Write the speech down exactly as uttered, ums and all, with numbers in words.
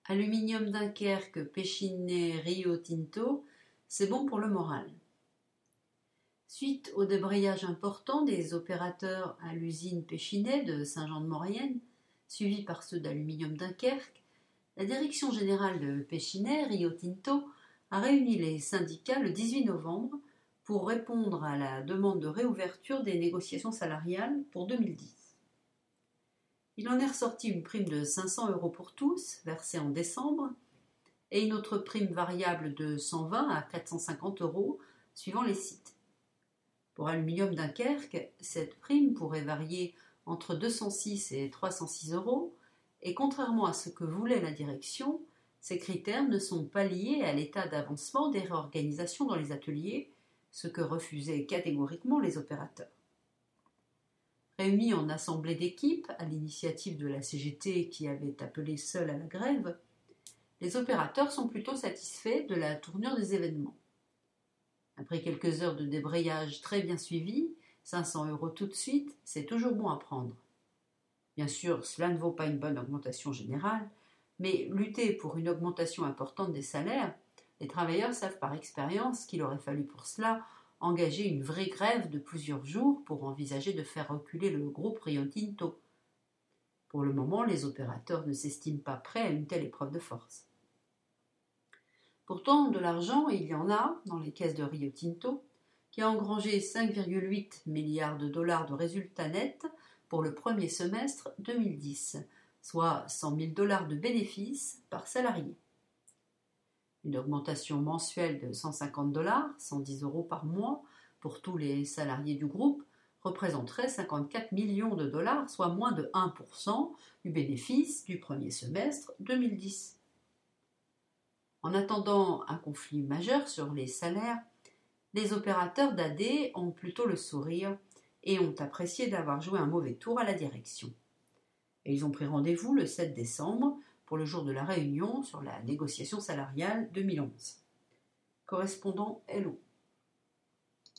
Aluminium Dunkerque, Péchinet, Rio Tinto, c'est bon pour le moral. Suite au débrayage important des opérateurs à l'usine Péchinet de Saint-Jean-de-Maurienne, suivi par ceux d'Aluminium Dunkerque, la direction générale de Péchinet, Rio Tinto, a réuni les syndicats le dix-huit novembre pour répondre à la demande de réouverture des négociations salariales pour deux mille dix. Il en est ressorti une prime de cinq cents euros pour tous, versée en décembre, et une autre prime variable de cent vingt à quatre cent cinquante euros, suivant les sites. Pour Aluminium Dunkerque, cette prime pourrait varier entre deux cent six et trois cent six euros, et contrairement à ce que voulait la direction, ces critères ne sont pas liés à l'état d'avancement des réorganisations dans les ateliers, ce que refusaient catégoriquement les opérateurs. Réunis en assemblée d'équipe, à l'initiative de la C G T qui avait appelé seule à la grève, les opérateurs sont plutôt satisfaits de la tournure des événements. Après quelques heures de débrayage très bien suivies, cinq cents euros tout de suite, c'est toujours bon à prendre. Bien sûr, cela ne vaut pas une bonne augmentation générale, mais lutter pour une augmentation importante des salaires, les travailleurs savent par expérience qu'il aurait fallu pour cela engager une vraie grève de plusieurs jours pour envisager de faire reculer le groupe Rio Tinto. Pour le moment, les opérateurs ne s'estiment pas prêts à une telle épreuve de force. Pourtant, de l'argent, il y en a dans les caisses de Rio Tinto, qui a engrangé cinq virgule huit milliards de dollars de résultats nets pour le premier semestre deux mille dix, soit cent mille dollars de bénéfices par salarié. Une augmentation mensuelle de cent cinquante dollars, cent dix euros par mois, pour tous les salariés du groupe, représenterait cinquante-quatre millions de dollars, soit moins de un pour cent du bénéfice du premier semestre deux mille dix. En attendant un conflit majeur sur les salaires, les opérateurs d'A D ont plutôt le sourire et ont apprécié d'avoir joué un mauvais tour à la direction. Et ils ont pris rendez-vous le sept décembre pour le jour de la réunion sur la négociation salariale deux mille onze. Correspondant L O.